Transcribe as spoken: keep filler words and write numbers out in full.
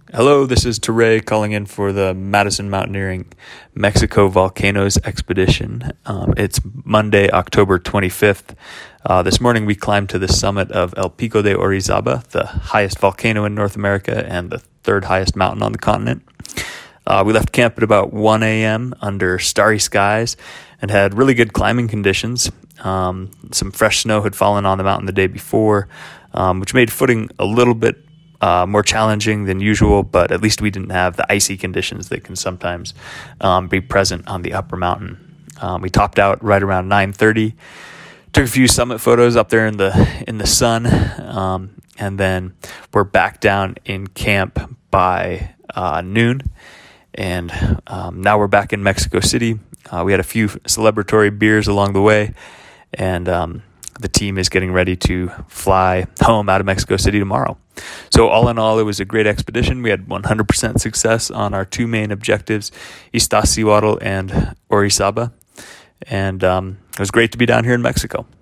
Hello, this is Teray calling in for the Madison Mountaineering Mexico Volcanoes Expedition. Um, it's Monday, October twenty-fifth. Uh, this morning we climbed to the summit of El Pico de Orizaba, the highest volcano in North America and the third highest mountain on the continent. Uh, we left camp at about one a.m. under starry skies and had really good climbing conditions. Um, some fresh snow had fallen on the mountain the day before, um, which made footing a little bit Uh, more challenging than usual, but at least we didn't have the icy conditions that can sometimes um, be present on the upper mountain. Um, we topped out right around nine thirty, took a few summit photos up there in the in the sun, um, and then we're back down in camp by uh, noon. And um, now we're back in Mexico City. Uh, we had a few celebratory beers along the way, and um, the team is getting ready to fly home out of Mexico City tomorrow. So all in all, it was a great expedition. We had one hundred percent success on our two main objectives, Iztaccíhuatl and Orizaba. And um, it was great to be down here in Mexico.